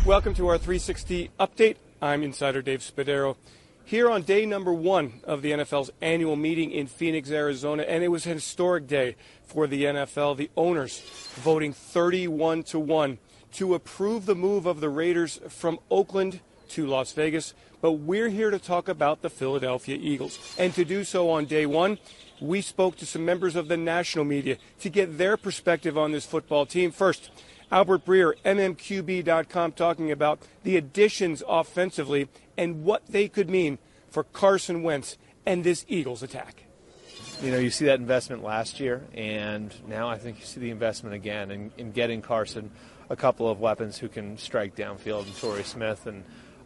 Welcome to our 360 update. I'm Insider Dave Spadaro. Here on day number 1 of the NFL's annual meeting in Phoenix, Arizona, and it was a historic day for the NFL. The owners voting 31-1 to approve the move of the Raiders from Oakland to Las Vegas. But we're here to talk about the Philadelphia Eagles. And to do so on day 1, we spoke to some members of the national media to get their perspective on this football team. First, Albert Breer, MMQB.com, talking about the additions offensively and what they could mean for Carson Wentz and this Eagles attack. You know, you see that investment last year, and now I think you see the investment again in getting Carson a couple of weapons who can strike downfield, and Torrey Smith and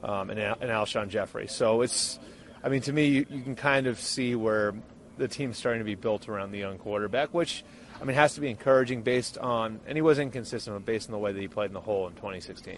Alshon Jeffrey. So it's, I mean, to me, you can kind of see where the team's starting to be built around the young quarterback, which, I mean, has to be encouraging based on, and he was inconsistent, but based on the way that he played in the hole in 2016.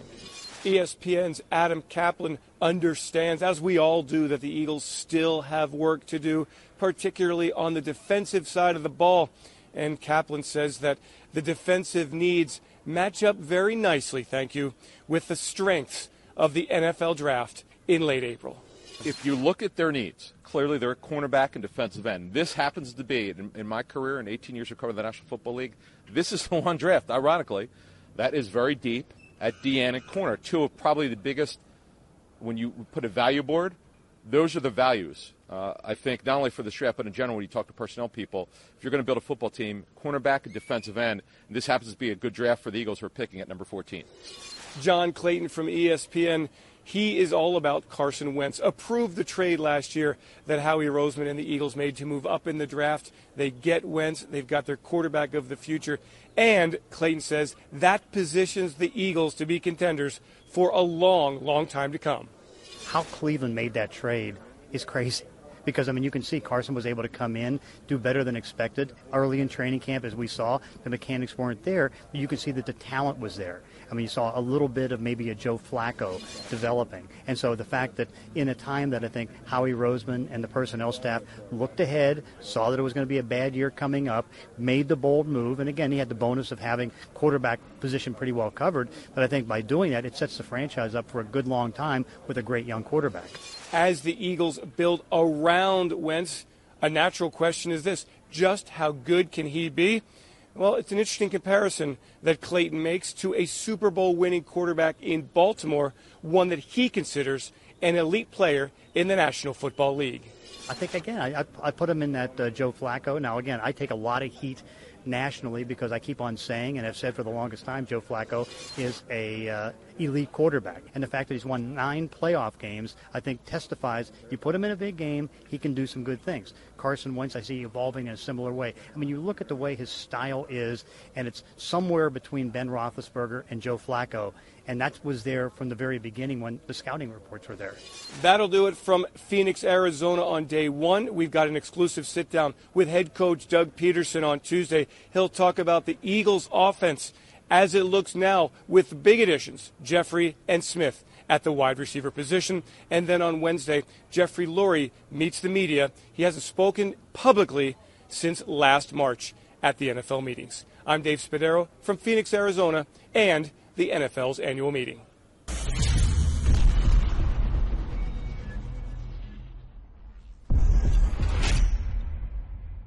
ESPN's Adam Kaplan understands, as we all do, that the Eagles still have work to do, particularly on the defensive side of the ball. And Kaplan says that the defensive needs match up very nicely, thank you, with the strengths of the NFL draft in late April. If you look at their needs, clearly they're a cornerback and defensive end. This happens to be, in my career, in 18 years of covering the National Football League, this is the one draft, ironically, that is very deep at DN and corner. Two of probably the biggest, when you put a value board, those are the values. I think not only for the draft, but in general, when you talk to personnel people, if you're going to build a football team, cornerback and defensive end, and this happens to be a good draft for the Eagles who are picking at number 14. John Clayton from ESPN, he is all about Carson Wentz. Approved the trade last year that Howie Roseman and the Eagles made to move up in the draft. They get Wentz. They've got their quarterback of the future. And Clayton says that positions the Eagles to be contenders for a long, long time to come. How Cleveland made that trade is crazy. Because, I mean, you can see Carson was able to come in, do better than expected early in training camp, as we saw. The mechanics weren't there, but you can see that the talent was there. I mean, you saw a little bit of maybe a Joe Flacco developing. And so the fact that in a time that I think Howie Roseman and the personnel staff looked ahead, saw that it was going to be a bad year coming up, made the bold move, and again, he had the bonus of having quarterback position pretty well covered. But I think by doing that, it sets the franchise up for a good long time with a great young quarterback. As the Eagles build around Wentz, a natural question is this: just how good can he be? Well, it's an interesting comparison that Clayton makes to a Super Bowl winning quarterback in Baltimore, one that he considers an elite player in the National Football League. I think, again, I put him in that Joe Flacco. Now, again, I take a lot of heat nationally because I keep on saying, and I've said for the longest time, Joe Flacco is a elite quarterback. And the fact that he's won 9 playoff games, I think testifies, you put him in a big game, he can do some good things. Carson Wentz, I see evolving in a similar way. I mean, you look at the way his style is, and it's somewhere between Ben Roethlisberger and Joe Flacco. And that was there from the very beginning when the scouting reports were there. That'll do it from Phoenix, Arizona on day 1. We've got an exclusive sit-down with head coach Doug Peterson on Tuesday. He'll talk about the Eagles' offense as it looks now with big additions, Jeffrey and Smith at the wide receiver position. And then on Wednesday, Jeffrey Lurie meets the media. He hasn't spoken publicly since last March at the NFL meetings. I'm Dave Spadaro from Phoenix, Arizona, and the NFL's annual meeting.